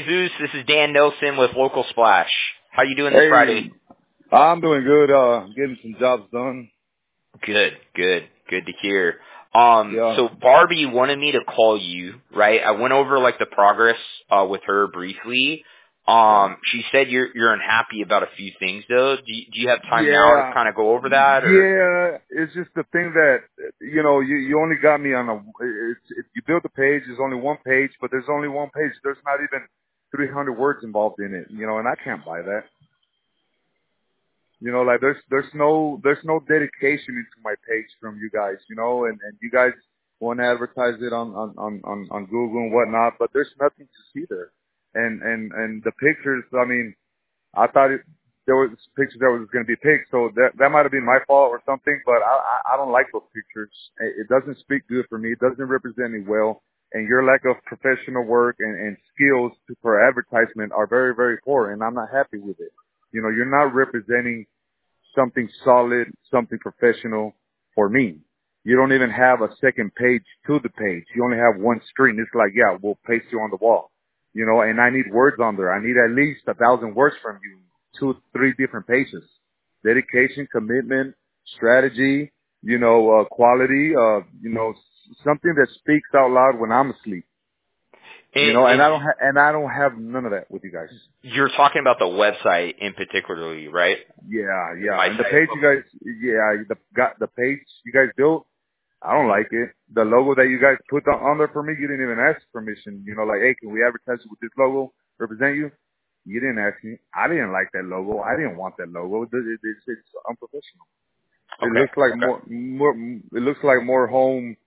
Jesus. This is Dan Nelson with Local Splash. How you doing this Hey, Friday? I'm doing good. Getting some jobs done. Good to hear. Yeah. So Barbie wanted me to call you, right? I went over like the progress with her briefly. She said you're unhappy about a few things though. Do you have time now to Yeah. kind of go over that, or? Yeah. It's just the thing that, you only got me on if you build a page, there's only one page, but there's only one page. There's not even 300 words involved in it, and I can't buy that. Like there's no dedication into my page from you guys, and you guys want to advertise it on Google and whatnot, but there's nothing to see there. And the pictures, I mean, I thought there was pictures that was going to be picked, so that might have been my fault or something, but I don't like those pictures. It doesn't speak good for me. It doesn't represent me well. And your lack of professional work and skills for advertisement are very, very poor, and I'm not happy with it. You're not representing something solid, something professional for me. You don't even have a second page to the page. You only have one screen. It's like, yeah, we'll paste you on the wall, and I need words on there. I need at least 1,000 words from you, 2, 3 different pages. Dedication, commitment, strategy, quality, something that speaks out loud when I'm asleep. And I don't have none of that with you guys. You're talking about the website in particularly, right? Yeah. And the page you guys, the page you guys built, I don't like it. The logo that you guys put on there for me, you didn't even ask permission. Like, hey, can we advertise with this logo, represent you? You didn't ask me. I didn't like that logo. I didn't want that logo. It's unprofessional. It Okay. looks like more. It looks like more home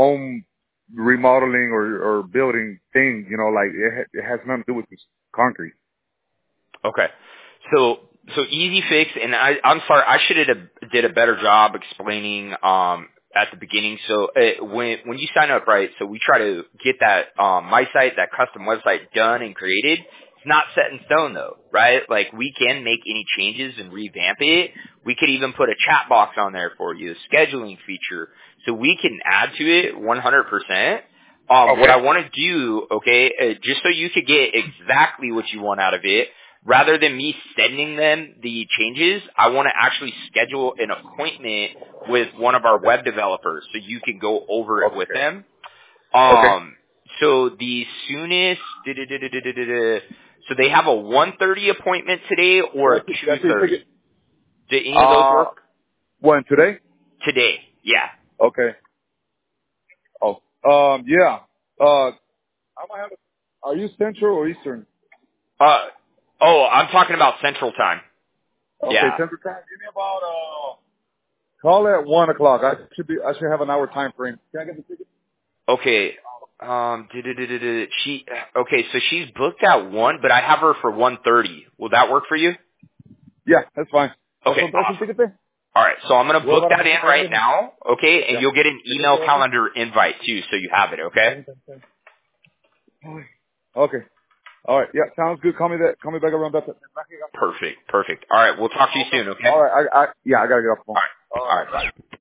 remodeling or building thing. Like it has nothing to do with this concrete. Okay. So easy fix, and I'm sorry, I should have did a better job explaining at the beginning. So when you sign up, right? So we try to get that my site, that custom website done and created. It's not set in stone though, right? Like we can make any changes and revamp it. We could even put a chat box on there for you, a scheduling feature, so we can add to it 100%. What I want to do, just so you could get exactly what you want out of it, rather than me sending them the changes, I want to actually schedule an appointment with one of our web developers so you can go over it with them. So the soonest, so they have a 1:30 appointment today or a 2:30. Did any of those work? When, today? Today, yeah. Okay. Yeah. I might have are you Central or Eastern? I'm talking about Central Time. Okay, Yeah. Central Time. Give me about call at 1:00. I should have an hour time frame. Can I get the ticket? Okay. So she's booked at 1, but I have her for 1:30. Will that work for you? Yeah, that's fine. Okay. Awesome. All right. So I'm going to book that in right now. Okay. And you'll get an email calendar invite too. So you have it. Okay. Okay. All right. Yeah. Sounds good. Call me back around that time. Perfect. All right. We'll talk to you soon. Okay. All right. I gotta get off the phone. All right.